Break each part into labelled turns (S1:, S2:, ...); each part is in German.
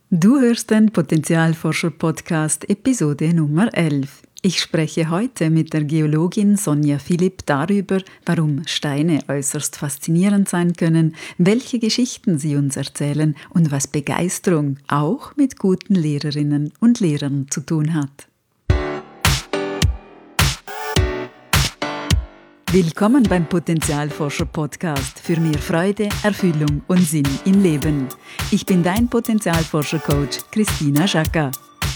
S1: Du hörst den Potenzialforscher-Podcast Episode Nummer 11. Ich spreche heute mit der Geologin Sonja Philipp darüber, warum Steine äußerst faszinierend sein können, welche Geschichten sie uns erzählen und was Begeisterung auch mit guten Lehrerinnen und Lehrern zu tun hat. Willkommen beim Potenzialforscher-Podcast für mehr Freude, Erfüllung und Sinn im Leben. Ich bin dein Potenzialforscher-Coach Christina Schaka.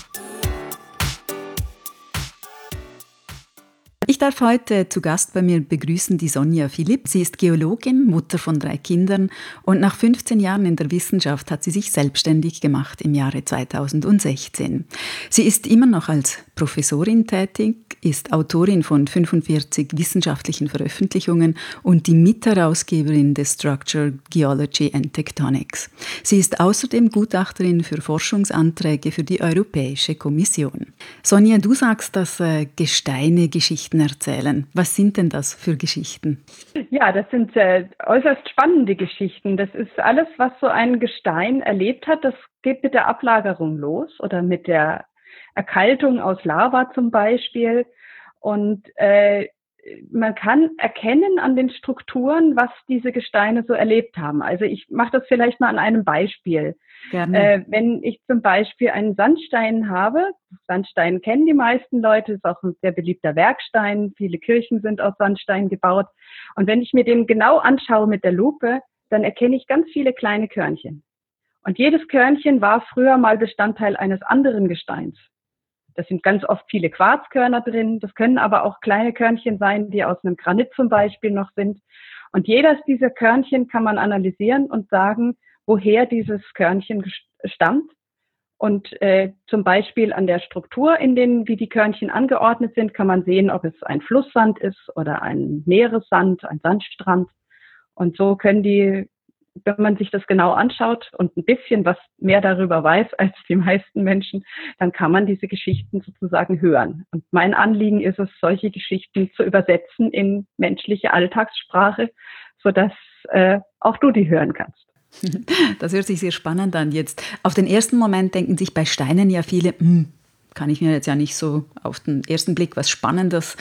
S1: Ich darf heute zu Gast bei mir begrüßen die Sonja Philipp. Sie ist Geologin, Mutter von 3 Kindern und nach 15 Jahren in der Wissenschaft hat sie sich selbstständig gemacht im Jahre 2016. Sie ist immer noch als Professorin tätig, ist Autorin von 45 wissenschaftlichen Veröffentlichungen und die Mitherausgeberin des Structural Geology and Tectonics. Sie ist außerdem Gutachterin für Forschungsanträge für die Europäische Kommission. Sonja, du sagst, dass Gesteine Geschichten erzählen. Was sind denn das für Geschichten?
S2: Ja, das sind äußerst spannende Geschichten. Das ist alles, was so ein Gestein erlebt hat. Das geht mit der Ablagerung los oder mit der Erkaltung aus Lava zum Beispiel. Und man kann erkennen an den Strukturen, was diese Gesteine so erlebt haben. Also ich mache das vielleicht mal an einem Beispiel.
S1: Gerne.
S2: Wenn ich zum Beispiel einen Sandstein habe, Sandstein kennen die meisten Leute, ist auch ein sehr beliebter Werkstein, viele Kirchen sind aus Sandstein gebaut. Und wenn ich mir den genau anschaue mit der Lupe, dann erkenne ich ganz viele kleine Körnchen. Und jedes Körnchen war früher mal Bestandteil eines anderen Gesteins. Das sind ganz oft viele Quarzkörner drin. Das können aber auch kleine Körnchen sein, die aus einem Granit zum Beispiel noch sind. Und jedes dieser Körnchen kann man analysieren und sagen, woher dieses Körnchen stammt. Und zum Beispiel an der Struktur, wie die Körnchen angeordnet sind, kann man sehen, ob es ein Flusssand ist oder ein Meeressand, ein Sandstrand. Und so können die, wenn man sich das genau anschaut und ein bisschen was mehr darüber weiß als die meisten Menschen, dann kann man diese Geschichten sozusagen hören. Und mein Anliegen ist es, solche Geschichten zu übersetzen in menschliche Alltagssprache, sodass auch du die hören kannst.
S1: Das hört sich sehr spannend an jetzt. Auf den ersten Moment denken sich bei Steinen ja viele, kann ich mir jetzt ja nicht so auf den ersten Blick was Spannendes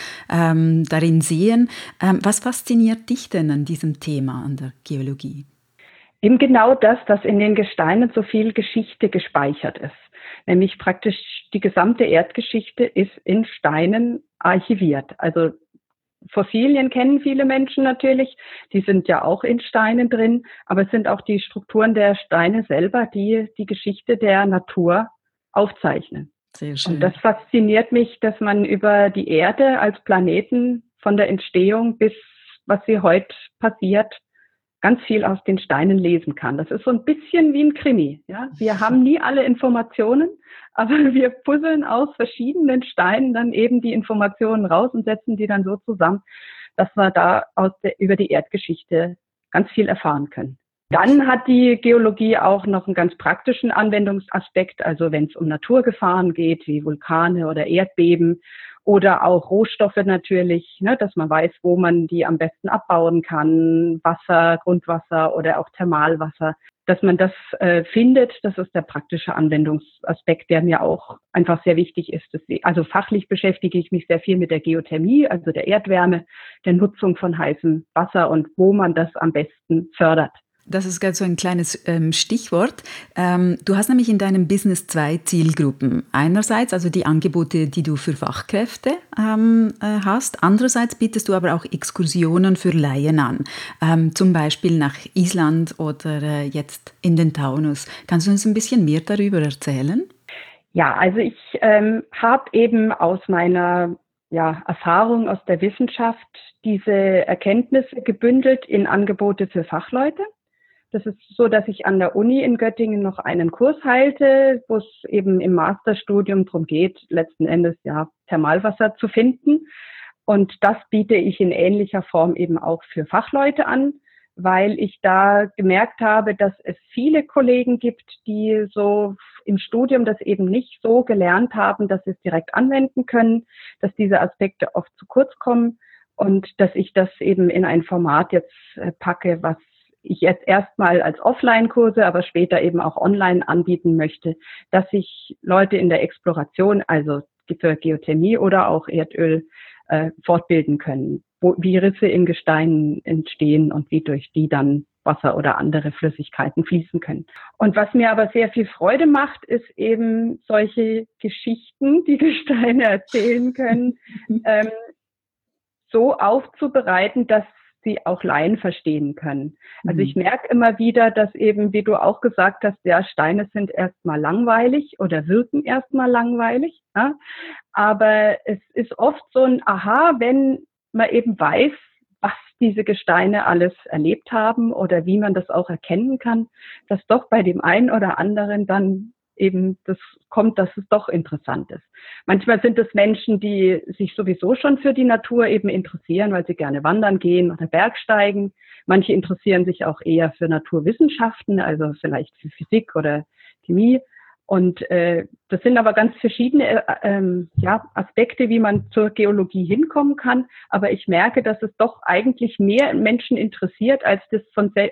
S1: darin sehen. Was fasziniert dich denn an diesem Thema, an der Geologie?
S2: Eben genau das, dass in den Gesteinen so viel Geschichte gespeichert ist. Nämlich praktisch die gesamte Erdgeschichte ist in Steinen archiviert. Also Fossilien kennen viele Menschen natürlich, die sind ja auch in Steinen drin, aber es sind auch die Strukturen der Steine selber, die die Geschichte der Natur aufzeichnen.
S1: Sehr schön.
S2: Und das fasziniert mich, dass man über die Erde als Planeten von der Entstehung bis was sie heute passiert, ganz viel aus den Steinen lesen kann. Das ist so ein bisschen wie ein Krimi. Ja? Wir haben nie alle Informationen, aber wir puzzeln aus verschiedenen Steinen dann eben die Informationen raus und setzen die dann so zusammen, dass wir da über die Erdgeschichte ganz viel erfahren können. Dann hat die Geologie auch noch einen ganz praktischen Anwendungsaspekt, also wenn es um Naturgefahren geht, wie Vulkane oder Erdbeben, oder auch Rohstoffe natürlich, ne, dass man weiß, wo man die am besten abbauen kann, Wasser, Grundwasser oder auch Thermalwasser, dass man das findet. Das ist der praktische Anwendungsaspekt, der mir auch einfach sehr wichtig ist. Also fachlich beschäftige ich mich sehr viel mit der Geothermie, also der Erdwärme, der Nutzung von heißem Wasser und wo man das am besten fördert.
S1: Das ist gerade so ein kleines Stichwort. Du hast nämlich in deinem Business 2 Zielgruppen. Einerseits also die Angebote, die du für Fachkräfte hast. Andererseits bietest du aber auch Exkursionen für Laien an. Zum Beispiel nach Island oder jetzt in den Taunus. Kannst du uns ein bisschen mehr darüber erzählen?
S2: Ja, also ich habe eben aus meiner Erfahrung aus der Wissenschaft diese Erkenntnisse gebündelt in Angebote für Fachleute. Das ist so, dass ich an der Uni in Göttingen noch einen Kurs halte, wo es eben im Masterstudium darum geht, letzten Endes Thermalwasser zu finden. Und das biete ich in ähnlicher Form eben auch für Fachleute an, weil ich da gemerkt habe, dass es viele Kollegen gibt, die so im Studium das eben nicht so gelernt haben, dass sie es direkt anwenden können, dass diese Aspekte oft zu kurz kommen und dass ich das eben in ein Format jetzt packe, was ich jetzt erstmal als Offline-Kurse, aber später eben auch online anbieten möchte, dass sich Leute in der Exploration, also für Geothermie oder auch Erdöl, fortbilden können, wie Risse in Gesteinen entstehen und wie durch die dann Wasser oder andere Flüssigkeiten fließen können. Und was mir aber sehr viel Freude macht, ist eben solche Geschichten, die Gesteine erzählen können, so aufzubereiten, dass sie auch Laien verstehen können. Also ich merke immer wieder, dass eben, wie du auch gesagt hast, ja, Steine sind erstmal langweilig oder wirken erstmal langweilig. Ja? Aber es ist oft so ein Aha, wenn man eben weiß, was diese Gesteine alles erlebt haben oder wie man das auch erkennen kann, dass doch bei dem einen oder anderen dann eben das kommt, dass es doch interessant ist. Manchmal sind es Menschen, die sich sowieso schon für die Natur eben interessieren, weil sie gerne wandern gehen oder Bergsteigen. Manche interessieren sich auch eher für Naturwissenschaften, also vielleicht für Physik oder Chemie. Und das sind aber ganz verschiedene Aspekte, wie man zur Geologie hinkommen kann. Aber ich merke, dass es doch eigentlich mehr Menschen interessiert, als die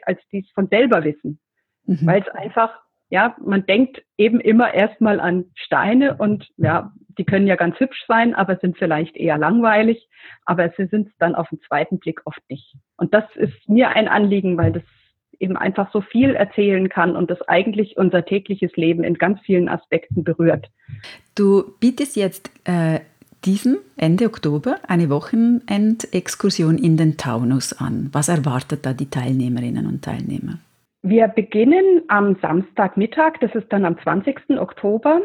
S2: es von selber wissen. Weil es einfach, ja, man denkt eben immer erstmal an Steine und ja, die können ja ganz hübsch sein, aber sind vielleicht eher langweilig. Aber sie sind es dann auf den zweiten Blick oft nicht. Und das ist mir ein Anliegen, weil das eben einfach so viel erzählen kann und das eigentlich unser tägliches Leben in ganz vielen Aspekten berührt.
S1: Du bietest jetzt diesem Ende Oktober eine Wochenendexkursion in den Taunus an. Was erwartet da die Teilnehmerinnen und Teilnehmer?
S2: Wir beginnen am Samstagmittag, das ist dann am 20. Oktober,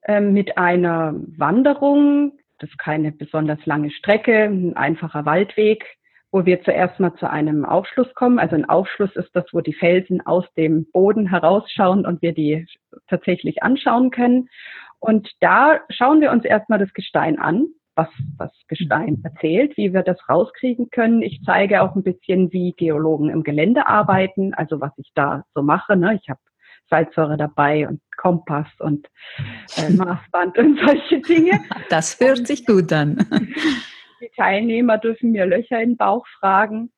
S2: mit einer Wanderung. Das ist keine besonders lange Strecke, ein einfacher Waldweg, wo wir zuerst mal zu einem Aufschluss kommen. Also ein Aufschluss ist das, wo die Felsen aus dem Boden herausschauen und wir die tatsächlich anschauen können. Und da schauen wir uns erstmal das Gestein an, was Gestein erzählt, wie wir das rauskriegen können. Ich zeige auch ein bisschen, wie Geologen im Gelände arbeiten, also was ich da so mache. Ne? Ich habe Salzsäure dabei und Kompass und Maßband und solche Dinge.
S1: Das hört sich gut an.
S2: Die Teilnehmer dürfen mir Löcher in den Bauch fragen.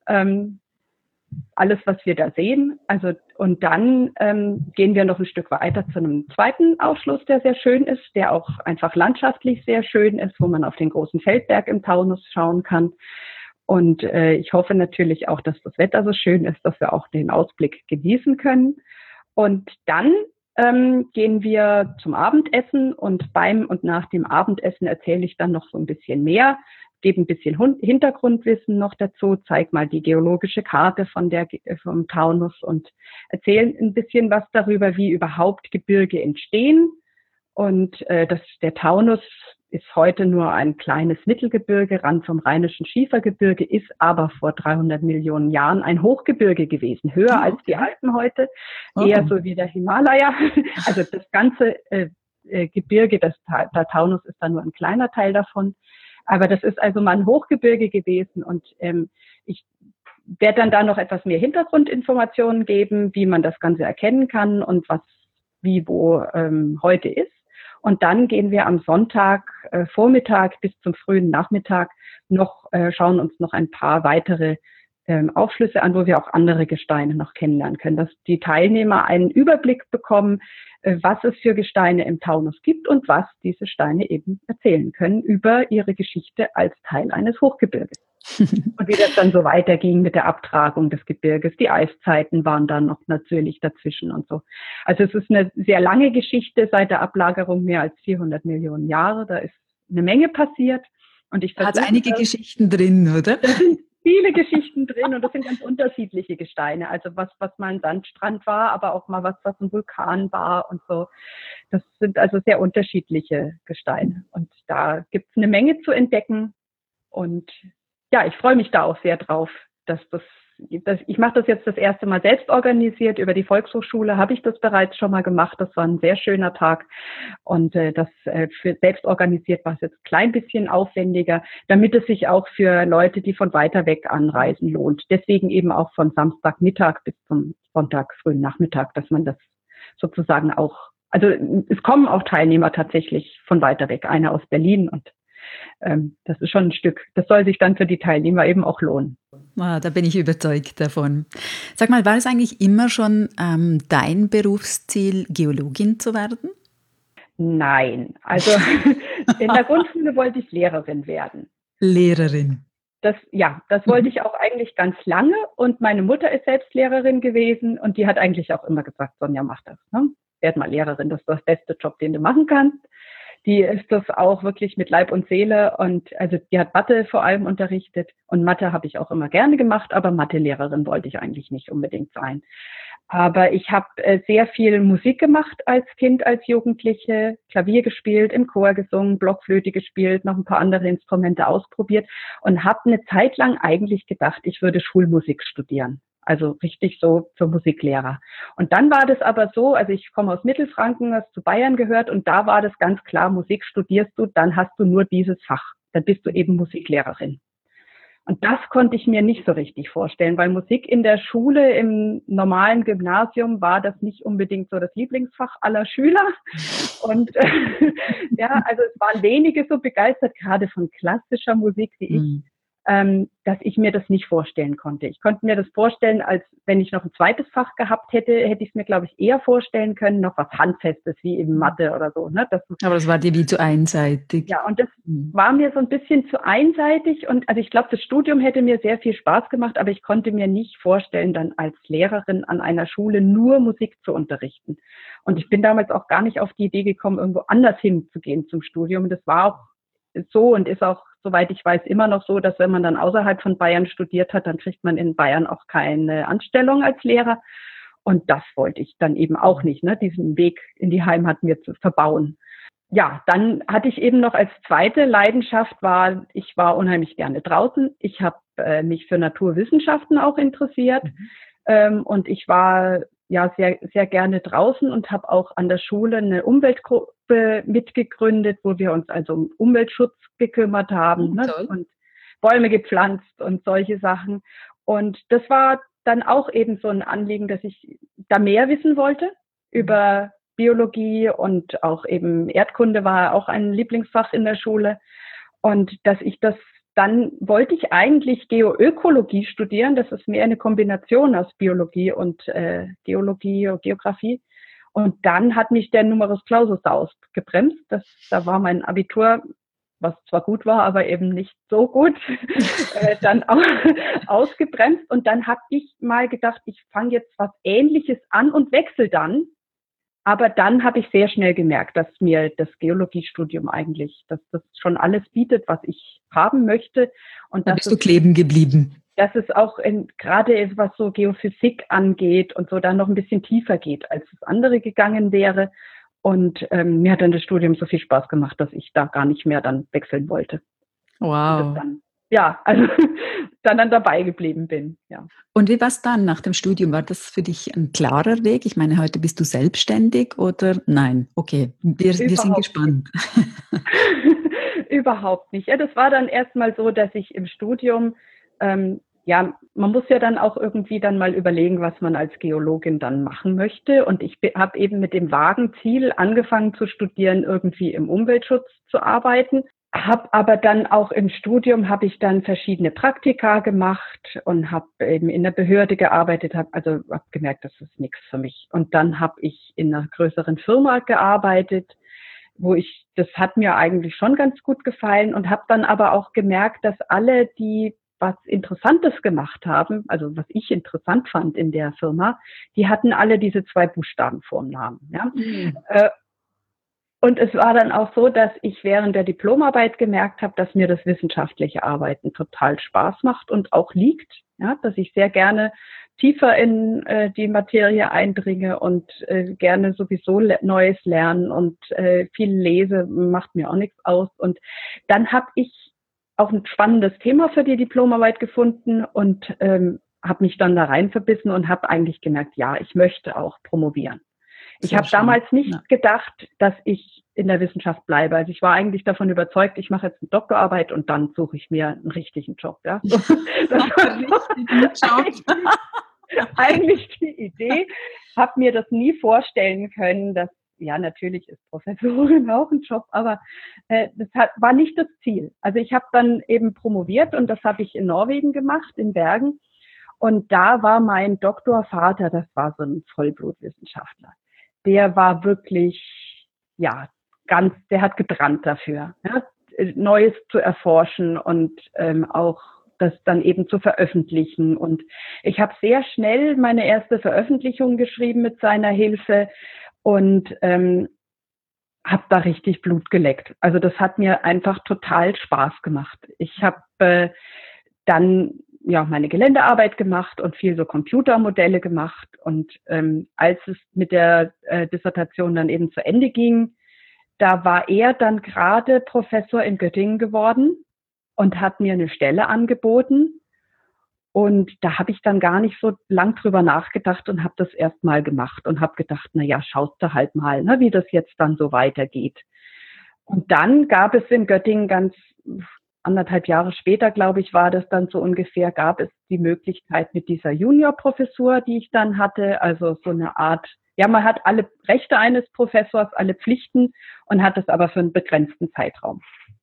S2: Alles, was wir da sehen. Also, und dann gehen wir noch ein Stück weiter zu einem zweiten Aufschluss, der sehr schön ist, der auch einfach landschaftlich sehr schön ist, wo man auf den großen Feldberg im Taunus schauen kann. Und ich hoffe natürlich auch, dass das Wetter so schön ist, dass wir auch den Ausblick genießen können. Und dann gehen wir zum Abendessen und beim und nach dem Abendessen erzähle ich dann noch so ein bisschen mehr, gebe ein bisschen Hintergrundwissen noch dazu, zeige mal die geologische Karte vom Taunus und erzähle ein bisschen was darüber, wie überhaupt Gebirge entstehen. Und der Taunus ist heute nur ein kleines Mittelgebirge, Rand vom Rheinischen Schiefergebirge, ist aber vor 300 Millionen Jahren ein Hochgebirge gewesen, höher als die Alpen heute, eher so wie der Himalaya. Also das ganze Gebirge, der Taunus ist da nur ein kleiner Teil davon. Aber das ist also mal ein Hochgebirge gewesen und ich werde dann da noch etwas mehr Hintergrundinformationen geben, wie man das Ganze erkennen kann und was wie wo heute ist. Und dann gehen wir am Sonntag Vormittag bis zum frühen Nachmittag schauen uns noch ein paar weitere Aufschlüsse an, wo wir auch andere Gesteine noch kennenlernen können, dass die Teilnehmer einen Überblick bekommen, was es für Gesteine im Taunus gibt und was diese Steine eben erzählen können über ihre Geschichte als Teil eines Hochgebirges. Und wie das dann so weiterging mit der Abtragung des Gebirges. Die Eiszeiten waren dann noch natürlich dazwischen und so. Also es ist eine sehr lange Geschichte seit der Ablagerung, mehr als 400 Millionen Jahre. Da ist eine Menge passiert. Und
S1: da hat einige Geschichten drin, oder?
S2: Da sind viele Geschichten drin und das sind ganz unterschiedliche Gesteine. Also was mal ein Sandstrand war, aber auch mal was ein Vulkan war und so. Das sind also sehr unterschiedliche Gesteine. Und da gibt es eine Menge zu entdecken. Und ja, ich freue mich da auch sehr drauf, ich mache das jetzt das erste Mal selbst organisiert. Über die Volkshochschule habe ich das bereits schon mal gemacht. Das war ein sehr schöner Tag. Und für selbst organisiert war es jetzt ein klein bisschen aufwendiger, damit es sich auch für Leute, die von weiter weg anreisen, lohnt. Deswegen eben auch von Samstagmittag bis zum Sonntag frühen Nachmittag, dass man das sozusagen auch, also es kommen auch Teilnehmer tatsächlich von weiter weg, einer aus Berlin und das ist schon ein Stück. Das soll sich dann für die Teilnehmer eben auch lohnen.
S1: Da bin ich überzeugt davon. Sag mal, war es eigentlich immer schon dein Berufsziel, Geologin zu werden?
S2: Nein, also in der Grundschule wollte ich Lehrerin werden.
S1: Lehrerin.
S2: Das wollte ich auch eigentlich ganz lange und meine Mutter ist selbst Lehrerin gewesen und die hat eigentlich auch immer gesagt, Sonja, mach das, ne? Werd mal Lehrerin, das ist das beste Job, den du machen kannst. Die ist das auch wirklich mit Leib und Seele und also die hat Mathe vor allem unterrichtet und Mathe habe ich auch immer gerne gemacht, aber Mathelehrerin wollte ich eigentlich nicht unbedingt sein. Aber ich habe sehr viel Musik gemacht als Kind, als Jugendliche, Klavier gespielt, im Chor gesungen, Blockflöte gespielt, noch ein paar andere Instrumente ausprobiert und habe eine Zeit lang eigentlich gedacht, ich würde Schulmusik studieren. Also richtig so für Musiklehrer. Und dann war das aber so, also ich komme aus Mittelfranken, das zu Bayern gehört und da war das ganz klar, Musik studierst du, dann hast du nur dieses Fach. Dann bist du eben Musiklehrerin. Und das konnte ich mir nicht so richtig vorstellen, weil Musik in der Schule, im normalen Gymnasium war das nicht unbedingt so das Lieblingsfach aller Schüler. Und ja, also es waren wenige so begeistert, gerade von klassischer Musik wie ich, dass ich mir das nicht vorstellen konnte. Ich konnte mir das vorstellen, als wenn ich noch ein zweites Fach gehabt hätte, hätte ich es mir, glaube ich, eher vorstellen können, noch was Handfestes wie eben Mathe oder so. Ne?
S1: Aber das war dir wie zu einseitig.
S2: Ja, und das war mir so ein bisschen zu einseitig. Und also ich glaube, das Studium hätte mir sehr viel Spaß gemacht, aber ich konnte mir nicht vorstellen, dann als Lehrerin an einer Schule nur Musik zu unterrichten. Und ich bin damals auch gar nicht auf die Idee gekommen, irgendwo anders hinzugehen zum Studium. Das war auch so und ist auch, soweit ich weiß, immer noch so, dass wenn man dann außerhalb von Bayern studiert hat, dann kriegt man in Bayern auch keine Anstellung als Lehrer. Und das wollte ich dann eben auch nicht, ne, diesen Weg in die Heimat mir zu verbauen. Ja, dann hatte ich eben noch als zweite Leidenschaft ich war unheimlich gerne draußen. Ich habe mich für Naturwissenschaften auch interessiert und ich war ja sehr, sehr gerne draußen und habe auch an der Schule eine Umweltgruppe mitgegründet, wo wir uns also um Umweltschutz gekümmert haben, ne? Und Bäume gepflanzt und solche Sachen. Und das war dann auch eben so ein Anliegen, dass ich da mehr wissen wollte über Biologie und auch eben Erdkunde war auch ein Lieblingsfach in der Schule. Und dann wollte ich eigentlich Geoökologie studieren. Das ist mehr eine Kombination aus Biologie und Geologie und Geografie. Und dann hat mich der Numerus Clausus da ausgebremst. Da war mein Abitur, was zwar gut war, aber eben nicht so gut, dann auch ausgebremst. Und dann habe ich mal gedacht, ich fange jetzt was Ähnliches an und wechsle dann. Aber dann habe ich sehr schnell gemerkt, dass mir das Geologiestudium eigentlich, dass das schon alles bietet, was ich haben möchte. Und
S1: da bist du kleben geblieben.
S2: Dass es auch gerade was so Geophysik angeht und so dann noch ein bisschen tiefer geht, als das andere gegangen wäre. Und mir hat dann das Studium so viel Spaß gemacht, dass ich da gar nicht mehr dann wechseln wollte.
S1: Wow.
S2: Also dann dabei geblieben bin, ja.
S1: Und wie war es dann nach dem Studium? War das für dich ein klarer Weg? Ich meine, heute bist du selbstständig oder nein? Okay, wir sind gespannt.
S2: Überhaupt nicht. Ja, das war dann erstmal so, dass ich im Studium, man muss ja dann auch irgendwie dann mal überlegen, was man als Geologin dann machen möchte. Und ich habe eben mit dem vagen Ziel angefangen zu studieren, irgendwie im Umweltschutz zu arbeiten. Habe aber dann auch im Studium habe ich dann verschiedene Praktika gemacht und habe eben in der Behörde gearbeitet, habe gemerkt, das ist nichts für mich. Und dann habe ich in einer größeren Firma gearbeitet, das hat mir eigentlich schon ganz gut gefallen und habe dann aber auch gemerkt, dass alle, die was Interessantes gemacht haben, also was ich interessant fand in der Firma, die hatten alle diese 2 Buchstaben vorm Namen. Ja? Und es war dann auch so, dass ich während der Diplomarbeit gemerkt habe, dass mir das wissenschaftliche Arbeiten total Spaß macht und auch liegt, ja, dass ich sehr gerne tiefer in die Materie eindringe und gerne sowieso Neues lernen und viel lese, macht mir auch nichts aus. Und dann habe ich auch ein spannendes Thema für die Diplomarbeit gefunden und habe mich dann da rein verbissen und habe eigentlich gemerkt, ja, ich möchte auch promovieren. Ich habe damals nicht gedacht, dass ich in der Wissenschaft bleibe. Also ich war eigentlich davon überzeugt, ich mache jetzt eine Doktorarbeit und dann suche ich mir einen richtigen Job. Ja? Das war eigentlich die Idee. Habe mir das nie vorstellen können, dass ja, natürlich ist Professorin auch ein Job, aber war nicht das Ziel. Also ich habe dann eben promoviert und das habe ich in Norwegen gemacht, in Bergen. Und da war mein Doktorvater, das war so ein Vollblutwissenschaftler. Der war wirklich, ja, der hat gebrannt dafür, ja, Neues zu erforschen und auch das dann eben zu veröffentlichen. Und ich habe sehr schnell meine erste Veröffentlichung geschrieben mit seiner Hilfe und habe da richtig Blut geleckt. Also das hat mir einfach total Spaß gemacht. Ich habe dann ja meine Geländearbeit gemacht und viel so Computermodelle gemacht. Und als es mit der Dissertation dann eben zu Ende ging, da war er dann gerade Professor in Göttingen geworden und hat mir eine Stelle angeboten. Und da habe ich dann gar nicht so lang drüber nachgedacht und habe das erst mal gemacht und habe gedacht, na ja, schaust du halt mal, ne, wie das jetzt dann so weitergeht. Und dann gab es in Göttingen ganz 1,5 Jahre später, glaube ich, war das dann so ungefähr, gab es die Möglichkeit mit dieser Juniorprofessur, die ich dann hatte, also so eine Art, ja, man hat alle Rechte eines Professors, alle Pflichten und hat es aber für einen begrenzten Zeitraum.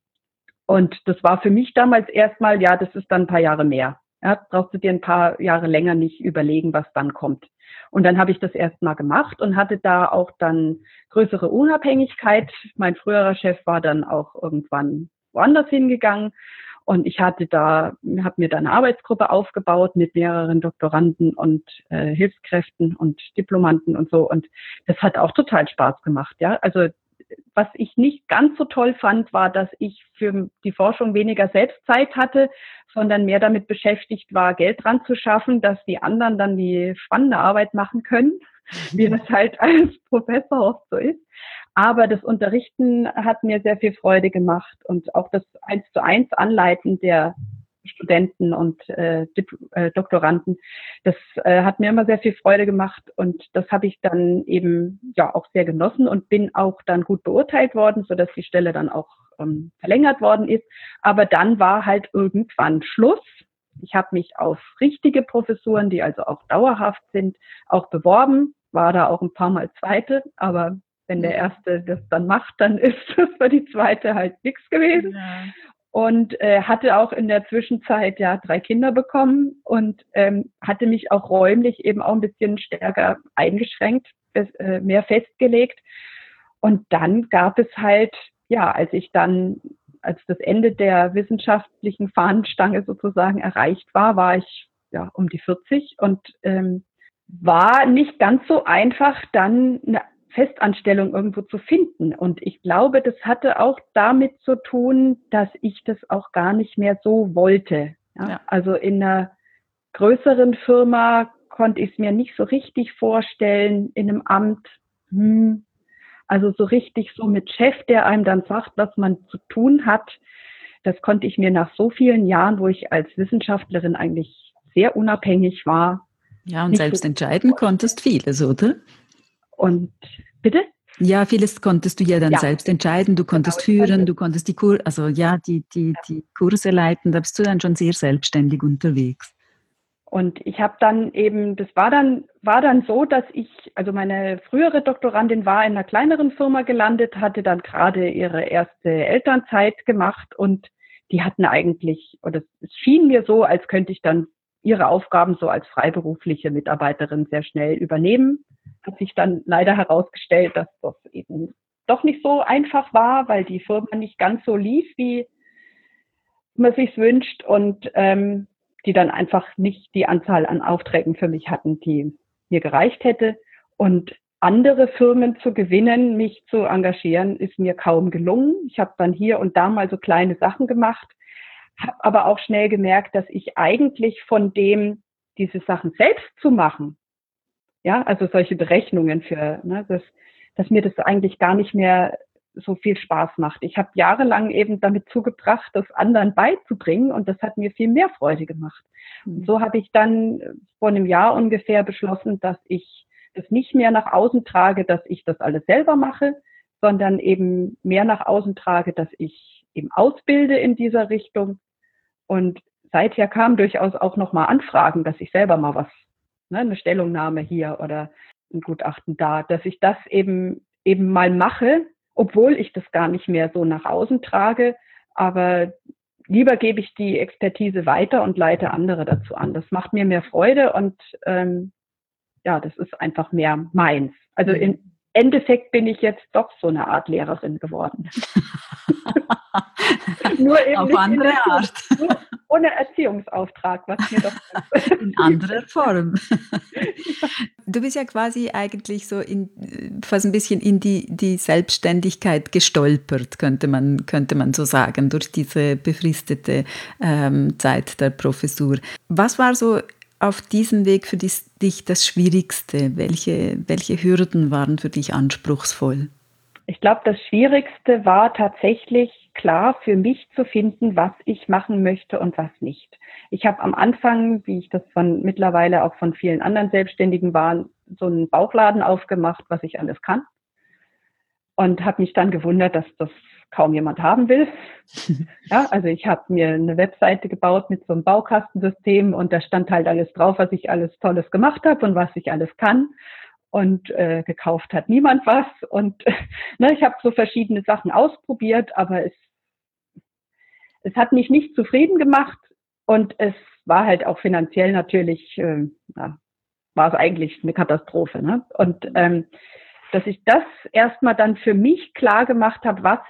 S2: Und das war für mich damals erstmal, ja, das ist dann ein paar Jahre mehr. Ja, brauchst du dir ein paar Jahre länger nicht überlegen, was dann kommt. Und dann habe ich das erstmal gemacht und hatte da auch dann größere Unabhängigkeit. Mein früherer Chef war dann auch irgendwann woanders hingegangen. Und ich habe mir da eine Arbeitsgruppe aufgebaut mit mehreren Doktoranden und Hilfskräften und Diplomanden und so. Und das hat auch total Spaß gemacht. Ja, also was ich nicht ganz so toll fand, war, dass ich für die Forschung weniger Selbstzeit hatte, sondern mehr damit beschäftigt war, Geld dran zu schaffen, dass die anderen dann die spannende Arbeit machen können, wie das halt als Professor oft so ist. Aber das Unterrichten hat mir sehr viel Freude gemacht und auch das 1:1 Anleiten der Studenten und Doktoranden, das hat mir immer sehr viel Freude gemacht und das habe ich dann eben ja auch sehr genossen und bin auch dann gut beurteilt worden, sodass die Stelle dann auch verlängert worden ist. Aber dann war halt irgendwann Schluss. Ich habe mich auf richtige Professuren, die also auch dauerhaft sind, auch beworben, war da auch ein paar Mal Zweite, aber wenn der Erste das dann macht, dann ist das für die Zweite halt nichts gewesen. Ja. Und hatte auch in der Zwischenzeit ja 3 Kinder bekommen und hatte mich auch räumlich eben auch ein bisschen stärker eingeschränkt, mehr festgelegt. Und dann gab es halt, ja, als das Ende der wissenschaftlichen Fahnenstange sozusagen erreicht war, war ich ja um die 40 und war nicht ganz so einfach, dann eine Festanstellung irgendwo zu finden. Und ich glaube, das hatte auch damit zu tun, dass ich das auch gar nicht mehr so wollte. Ja? Ja. Also in einer größeren Firma konnte ich es mir nicht so richtig vorstellen, in einem Amt, also so richtig so mit Chef, der einem dann sagt, was man zu tun hat. Das konnte ich mir nach so vielen Jahren, wo ich als Wissenschaftlerin eigentlich sehr unabhängig war.
S1: Ja, und selbst so entscheiden konntest vieles, oder?
S2: Und bitte?
S1: Ja, vieles konntest du ja dann selbst entscheiden. Du konntest führen, du konntest die Kurse leiten. Da bist du dann schon sehr selbstständig unterwegs.
S2: Und ich habe dann eben, das war dann so, dass also meine frühere Doktorandin war in einer kleineren Firma gelandet, hatte dann gerade ihre erste Elternzeit gemacht und die hatten eigentlich, oder es schien mir so, als könnte ich dann ihre Aufgaben so als freiberufliche Mitarbeiterin sehr schnell übernehmen. Hat sich dann leider herausgestellt, dass das eben doch nicht so einfach war, weil die Firma nicht ganz so lief, wie man sich's wünscht und die dann einfach nicht die Anzahl an Aufträgen für mich hatten, die mir gereicht hätte. Und andere Firmen zu gewinnen, mich zu engagieren, ist mir kaum gelungen. Ich habe dann hier und da mal so kleine Sachen gemacht, habe aber auch schnell gemerkt, dass ich eigentlich von dem, diese Sachen selbst zu machen, ja, also solche Berechnungen dass mir das eigentlich gar nicht mehr so viel Spaß macht. Ich habe jahrelang eben damit zugebracht, das anderen beizubringen und das hat mir viel mehr Freude gemacht. Und so habe ich dann vor einem Jahr ungefähr beschlossen, dass ich das nicht mehr nach außen trage, dass ich das alles selber mache, sondern eben mehr nach außen trage, dass ich eben ausbilde in dieser Richtung. Und seither kamen durchaus auch nochmal Anfragen, dass ich selber mal eine Stellungnahme hier oder ein Gutachten da, dass ich das eben eben mal mache, obwohl ich das gar nicht mehr so nach außen trage. Aber lieber gebe ich die Expertise weiter und leite andere dazu an. Das macht mir mehr Freude und ja, das ist einfach mehr meins. Also im Endeffekt bin ich jetzt doch so eine Art Lehrerin geworden. Nur eben
S1: auf
S2: nicht
S1: andere Art.
S2: nur ohne Erziehungsauftrag, was mir doch
S1: in anderer Form. Du bist ja quasi eigentlich so fast ein bisschen in die Selbstständigkeit gestolpert, könnte man so sagen, durch diese befristete Zeit der Professur. Was war so auf diesem Weg für dich das Schwierigste? Welche Hürden waren für dich anspruchsvoll?
S2: Ich glaube, das Schwierigste war tatsächlich klar für mich zu finden, was ich machen möchte und was nicht. Ich habe am Anfang, wie ich das mittlerweile auch von vielen anderen Selbstständigen war, so einen Bauchladen aufgemacht, was ich alles kann. Und habe mich dann gewundert, dass das kaum jemand haben will. Ja, also ich habe mir eine Webseite gebaut mit so einem Baukastensystem und da stand halt alles drauf, was ich alles Tolles gemacht habe und was ich alles kann. Und gekauft hat niemand was. Und ich habe so verschiedene Sachen ausprobiert, aber es hat mich nicht zufrieden gemacht. Und es war halt auch finanziell natürlich, war es eigentlich eine Katastrophe. Ne? Und dass ich das erstmal dann für mich klar gemacht habe, was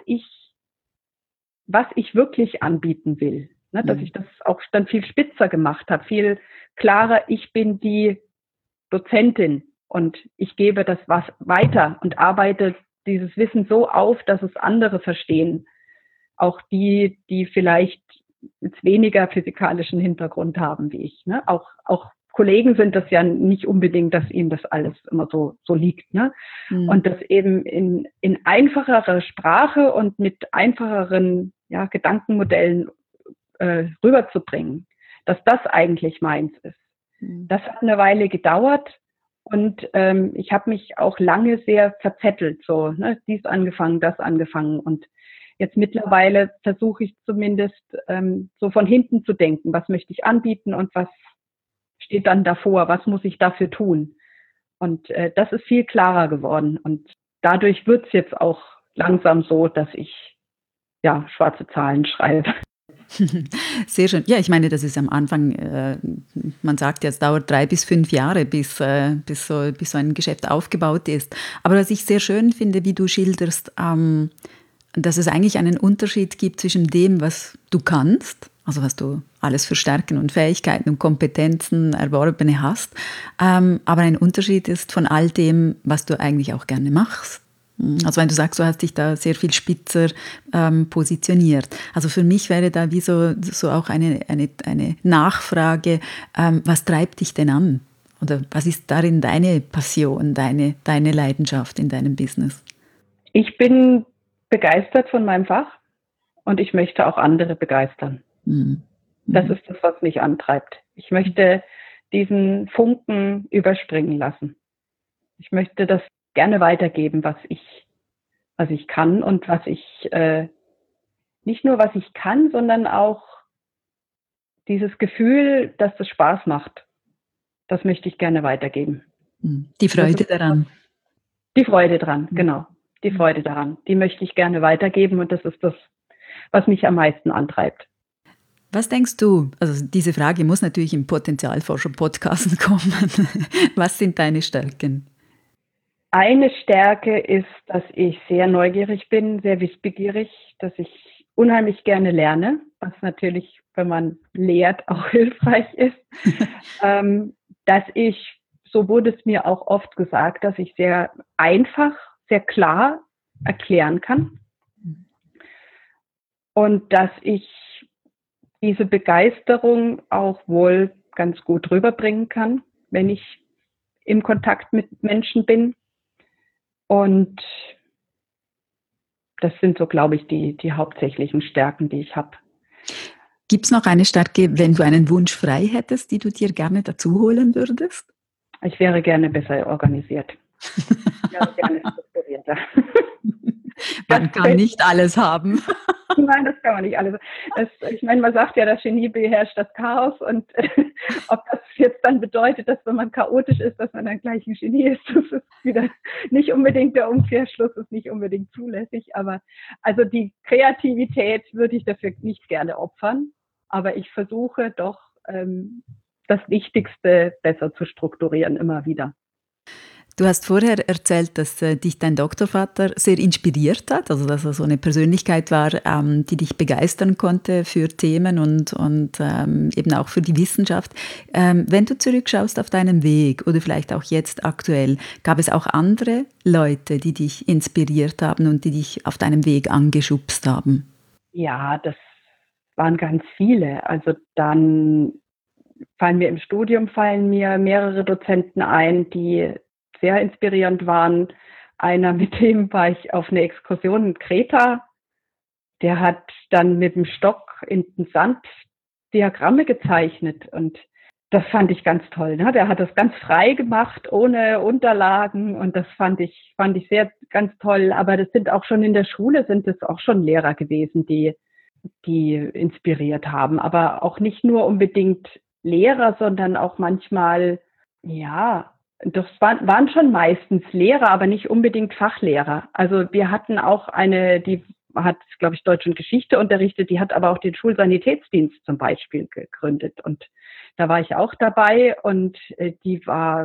S2: ich wirklich anbieten will. Ne? Dass ich das auch dann viel spitzer gemacht habe, viel klarer, ich bin die Dozentin. Und ich gebe das was weiter und arbeite dieses Wissen so auf, dass es andere verstehen. Auch die vielleicht jetzt weniger physikalischen Hintergrund haben wie ich. Ne? Auch Kollegen sind das ja nicht unbedingt, dass ihnen das alles immer so liegt. Ne? Und das eben in einfacherer Sprache und mit einfacheren Gedankenmodellen rüberzubringen, dass das eigentlich meins ist. Das hat eine Weile gedauert. Und ich habe mich auch lange sehr verzettelt, dies angefangen, das angefangen. Und jetzt mittlerweile versuche ich zumindest so von hinten zu denken, was möchte ich anbieten und was steht dann davor, was muss ich dafür tun. Und das ist viel klarer geworden. Und dadurch wird es jetzt auch langsam so, dass ich schwarze Zahlen schreibe.
S1: Sehr schön. Ja, ich meine, das ist am Anfang, man sagt ja, es dauert 3 bis 5 Jahre, bis so ein Geschäft aufgebaut ist. Aber was ich sehr schön finde, wie du schilderst, dass es eigentlich einen Unterschied gibt zwischen dem, was du kannst, also was du alles für Stärken und Fähigkeiten und Kompetenzen erworbene hast, aber ein Unterschied ist von all dem, was du eigentlich auch gerne machst. Also wenn du sagst, du hast dich da sehr viel spitzer positioniert. Also für mich wäre da wie so auch eine Nachfrage, was treibt dich denn an? Oder was ist darin deine Passion, deine Leidenschaft in deinem Business?
S2: Ich bin begeistert von meinem Fach und ich möchte auch andere begeistern. Das ist das, was mich antreibt. Ich möchte diesen Funken überspringen lassen. Ich möchte das gerne weitergeben, was ich kann und was ich, nicht nur was ich kann, sondern auch dieses Gefühl, dass das Spaß macht. Das möchte ich gerne weitergeben.
S1: Die Freude daran.
S2: Die Freude dran, genau. Die Freude daran. Die möchte ich gerne weitergeben und das ist das, was mich am meisten antreibt.
S1: Was denkst du, also diese Frage muss natürlich im Potenzialforscher-Podcast kommen. Was sind deine Stärken?
S2: Eine Stärke ist, dass ich sehr neugierig bin, sehr wissbegierig, dass ich unheimlich gerne lerne, was natürlich, wenn man lehrt, auch hilfreich ist. Dass ich, so wurde es mir auch oft gesagt, dass ich sehr einfach, sehr klar erklären kann. Und dass ich diese Begeisterung auch wohl ganz gut rüberbringen kann, wenn ich im Kontakt mit Menschen bin. Und das sind so, glaube ich, die hauptsächlichen Stärken, die ich habe.
S1: Gibt es noch eine Stärke, wenn du einen Wunsch frei hättest, die du dir gerne dazu holen würdest?
S2: Ich wäre gerne besser organisiert. Ich wäre gerne strukturierter.
S1: Man kann nicht alles haben.
S2: Nein, das kann man nicht alles. Ich meine, man sagt ja, das Genie beherrscht das Chaos und ob das jetzt dann bedeutet, dass wenn man chaotisch ist, dass man dann gleich ein Genie ist, das ist wieder nicht unbedingt der Umkehrschluss, ist nicht unbedingt zulässig, aber also die Kreativität würde ich dafür nicht gerne opfern, aber ich versuche doch, das Wichtigste besser zu strukturieren immer wieder.
S1: Du hast vorher erzählt, dass dich dein Doktorvater sehr inspiriert hat, also dass er so eine Persönlichkeit war, die dich begeistern konnte für Themen und eben auch für die Wissenschaft. Wenn du zurückschaust auf deinen Weg oder vielleicht auch jetzt aktuell, gab es auch andere Leute, die dich inspiriert haben und die dich auf deinem Weg angeschubst haben?
S2: Ja, das waren ganz viele. Also dann fallen mir mehrere Dozenten ein, die sehr inspirierend waren. Einer, mit dem war ich auf eine Exkursion in Kreta. Der hat dann mit dem Stock in den Sand Diagramme gezeichnet und das fand ich ganz toll. Ne? Der hat das ganz frei gemacht, ohne Unterlagen und das fand ich sehr ganz toll. Aber das sind auch schon in der Schule sind es auch schon Lehrer gewesen, die inspiriert haben. Aber auch nicht nur unbedingt Lehrer, sondern auch manchmal, ja, das waren schon meistens Lehrer, aber nicht unbedingt Fachlehrer. Also wir hatten auch eine, die hat, glaube ich, Deutsch und Geschichte unterrichtet, die hat aber auch den Schulsanitätsdienst zum Beispiel gegründet. Und da war ich auch dabei und die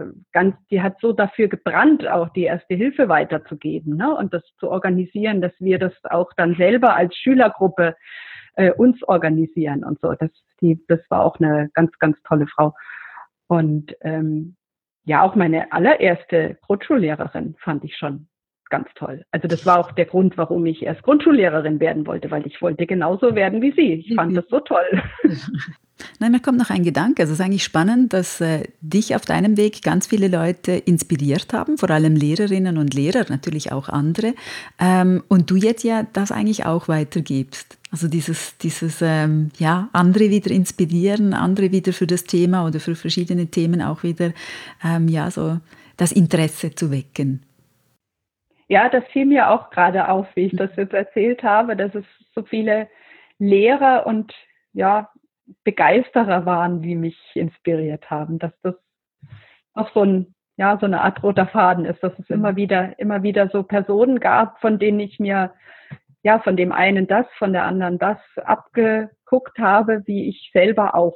S2: hat so dafür gebrannt, auch die Erste Hilfe weiterzugeben, ne? Und das zu organisieren, dass wir das auch dann selber als Schülergruppe uns organisieren und so. Das war auch eine ganz, ganz tolle Frau. Und ja, auch meine allererste Grundschullehrerin fand ich schon ganz toll. Also das war auch der Grund, warum ich erst Grundschullehrerin werden wollte, weil ich wollte genauso werden wie sie. Ich fand das so toll.
S1: Nein, mir kommt noch ein Gedanke. Es ist eigentlich spannend, dass dich auf deinem Weg ganz viele Leute inspiriert haben, vor allem Lehrerinnen und Lehrer, natürlich auch andere. Und du jetzt ja das eigentlich auch weitergibst. Also dieses andere wieder inspirieren, andere wieder für das Thema oder für verschiedene Themen auch wieder, so das Interesse zu wecken.
S2: Ja, das fiel mir auch gerade auf, wie ich das jetzt erzählt habe, dass es so viele Lehrer und ja, Begeisterer waren, die mich inspiriert haben, dass das auch so eine Art roter Faden ist, dass es immer wieder so Personen gab, von denen ich mir, ja, von dem einen das, von der anderen das abgeguckt habe, wie ich selber auch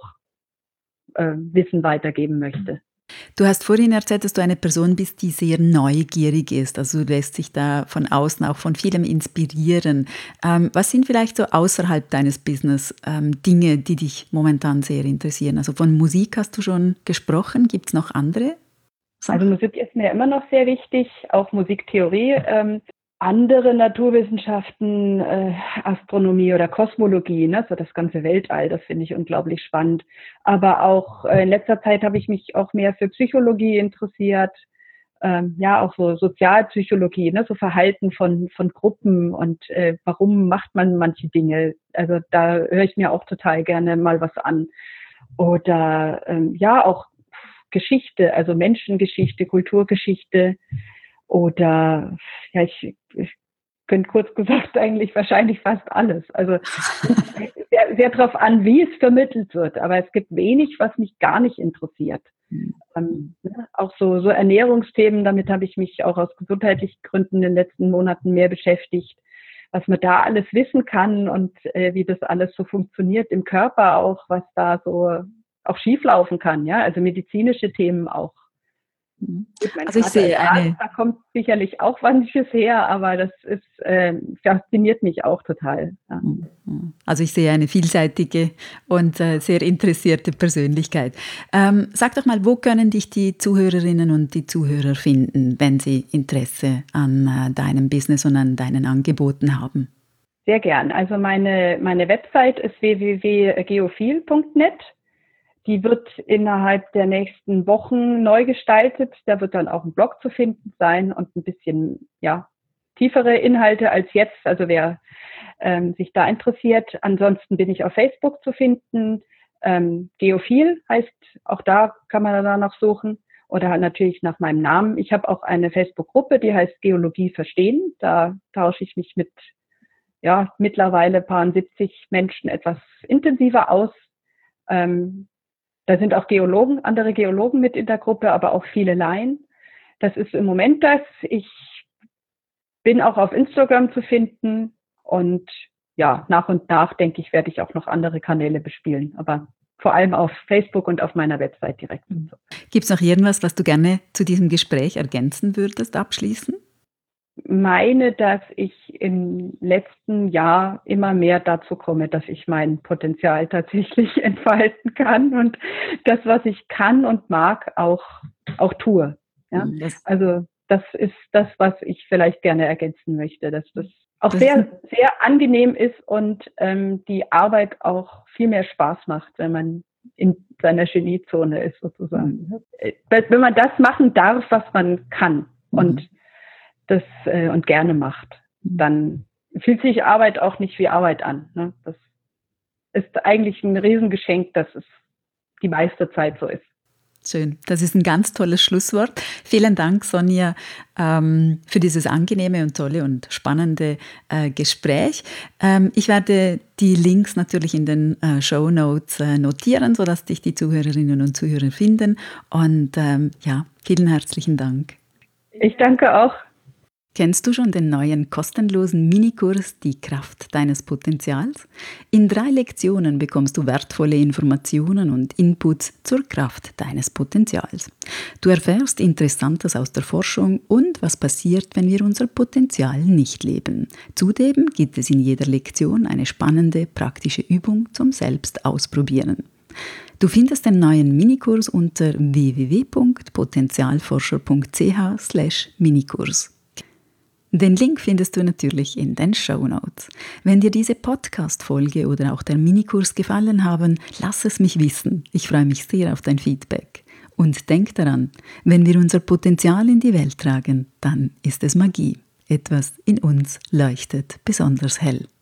S2: Wissen weitergeben möchte.
S1: Du hast vorhin erzählt, dass du eine Person bist, die sehr neugierig ist. Also du lässt dich da von außen auch von vielem inspirieren. Was sind vielleicht so außerhalb deines Business Dinge, die dich momentan sehr interessieren? Also von Musik hast du schon gesprochen. Gibt es noch andere Sachen?
S2: Also Musik ist mir immer noch sehr wichtig, auch Musiktheorie. Andere Naturwissenschaften, Astronomie oder Kosmologie, ne, so das ganze Weltall, das finde ich unglaublich spannend. Aber auch in letzter Zeit habe ich mich auch mehr für Psychologie interessiert, auch so Sozialpsychologie, ne, so Verhalten von Gruppen und warum macht man manche Dinge. Also da höre ich mir auch total gerne mal was an. Oder auch Geschichte, also Menschengeschichte, Kulturgeschichte. Oder ja, ich könnte kurz gesagt eigentlich wahrscheinlich fast alles. Also sehr, sehr darauf an, wie es vermittelt wird. Aber es gibt wenig, was mich gar nicht interessiert. Auch so Ernährungsthemen, damit habe ich mich auch aus gesundheitlichen Gründen in den letzten Monaten mehr beschäftigt. Was man da alles wissen kann und wie das alles so funktioniert im Körper auch, was da so auch schieflaufen kann. Ja, also medizinische Themen auch.
S1: Also ich sehe
S2: da kommt sicherlich auch manches her, aber das ist fasziniert mich auch total. Ja.
S1: Also ich sehe eine vielseitige und sehr interessierte Persönlichkeit. Sag doch mal, wo können dich die Zuhörerinnen und die Zuhörer finden, wenn sie Interesse an deinem Business und an deinen Angeboten haben?
S2: Sehr gern. Also meine Website ist www.geophil.net. Die wird innerhalb der nächsten Wochen neu gestaltet. Da wird dann auch ein Blog zu finden sein und ein bisschen tiefere Inhalte als jetzt. Also wer sich da interessiert. Ansonsten bin ich auf Facebook zu finden. Geophil heißt, auch da kann man danach suchen. Oder natürlich nach meinem Namen. Ich habe auch eine Facebook-Gruppe, die heißt Geologie verstehen. Da tausche ich mich mit ja, mittlerweile paaren 70 Menschen etwas intensiver aus. Da sind auch andere Geologen mit in der Gruppe, aber auch viele Laien. Das ist im Moment das. Ich bin auch auf Instagram zu finden und ja, nach und nach, denke ich, werde ich auch noch andere Kanäle bespielen, aber vor allem auf Facebook und auf meiner Website direkt.
S1: Gibt es noch irgendwas, was du gerne zu diesem Gespräch ergänzen würdest, abschließend?
S2: Meine, dass ich im letzten Jahr immer mehr dazu komme, dass ich mein Potenzial tatsächlich entfalten kann und das, was ich kann und mag, auch tue. Ja? Also das ist das, was ich vielleicht gerne ergänzen möchte, dass das auch sehr, sehr angenehm ist und die Arbeit auch viel mehr Spaß macht, wenn man in seiner Geniezone ist sozusagen. Wenn man das machen darf, was man kann und gerne macht, dann fühlt sich Arbeit auch nicht wie Arbeit an. Ne? Das ist eigentlich ein Riesengeschenk, dass es die meiste Zeit so ist.
S1: Schön, das ist ein ganz tolles Schlusswort. Vielen Dank, Sonja, für dieses angenehme und tolle und spannende Gespräch. Ich werde die Links natürlich in den Shownotes notieren, sodass dich die Zuhörerinnen und Zuhörer finden. Und vielen herzlichen Dank.
S2: Ich danke auch.
S1: Kennst du schon den neuen kostenlosen Minikurs Die Kraft deines Potenzials? In 3 Lektionen bekommst du wertvolle Informationen und Inputs zur Kraft deines Potenzials. Du erfährst Interessantes aus der Forschung und was passiert, wenn wir unser Potenzial nicht leben. Zudem gibt es in jeder Lektion eine spannende, praktische Übung zum Selbstausprobieren. Du findest den neuen Minikurs unter www.potenzialforscher.ch/Minikurs. Den Link findest du natürlich in den Shownotes. Wenn dir diese Podcast-Folge oder auch der Minikurs gefallen haben, lass es mich wissen. Ich freue mich sehr auf dein Feedback. Und denk daran, wenn wir unser Potenzial in die Welt tragen, dann ist es Magie. Etwas in uns leuchtet besonders hell.